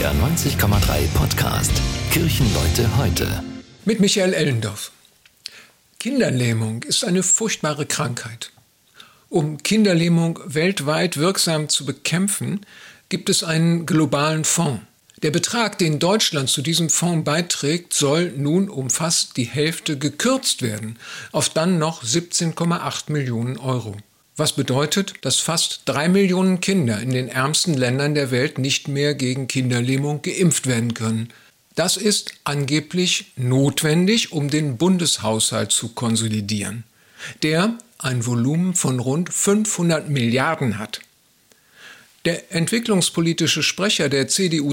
NDR 90,3 Podcast Kirchenleute heute. Mit Michael Ellendorf. Kinderlähmung ist eine furchtbare Krankheit. Um Kinderlähmung weltweit wirksam zu bekämpfen, gibt es einen globalen Fonds. Der Betrag, den Deutschland zu diesem Fonds beiträgt, soll nun um fast die Hälfte gekürzt werden, auf dann noch 17,8 Millionen Euro. Was bedeutet, dass fast 3 Millionen Kinder in den ärmsten Ländern der Welt nicht mehr gegen Kinderlähmung geimpft werden können. Das ist angeblich notwendig, um den Bundeshaushalt zu konsolidieren, der ein Volumen von rund 500 Milliarden hat. Der entwicklungspolitische Sprecher der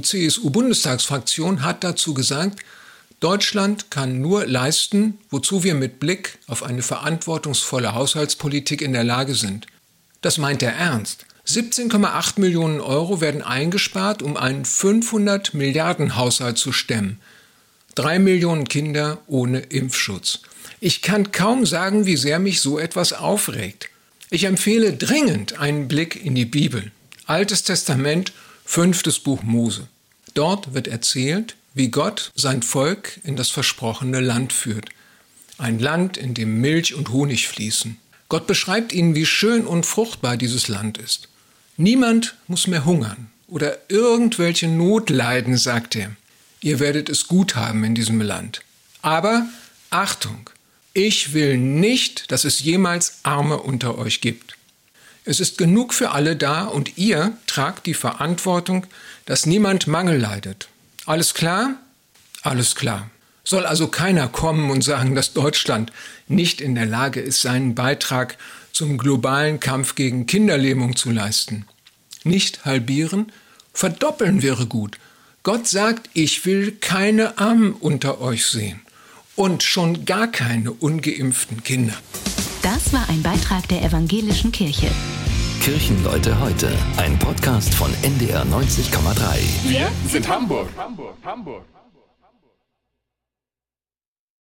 CDU-CSU-Bundestagsfraktion hat dazu gesagt, Deutschland kann nur leisten, wozu wir mit Blick auf eine verantwortungsvolle Haushaltspolitik in der Lage sind. Das meint er ernst. 17,8 Millionen Euro werden eingespart, um einen 500 Milliarden Haushalt zu stemmen. 3 Millionen Kinder ohne Impfschutz. Ich kann kaum sagen, wie sehr mich so etwas aufregt. Ich empfehle dringend einen Blick in die Bibel. Altes Testament, 5. Buch Mose. Dort wird erzählt, wie Gott sein Volk in das versprochene Land führt. Ein Land, in dem Milch und Honig fließen. Gott beschreibt ihnen, wie schön und fruchtbar dieses Land ist. Niemand muss mehr hungern oder irgendwelche Not leiden, sagt er. Ihr werdet es gut haben in diesem Land. Aber Achtung, ich will nicht, dass es jemals Arme unter euch gibt. Es ist genug für alle da und ihr tragt die Verantwortung, dass niemand Mangel leidet. Alles klar? Alles klar. Soll also keiner kommen und sagen, dass Deutschland nicht in der Lage ist, seinen Beitrag zum globalen Kampf gegen Kinderlähmung zu leisten. Nicht halbieren, verdoppeln wäre gut. Gott sagt, ich will keine Armen unter euch sehen und schon gar keine ungeimpften Kinder. Das war ein Beitrag der Evangelischen Kirche. Kirchenleute heute, ein Podcast von NDR 90,3. Wir sind Hamburg.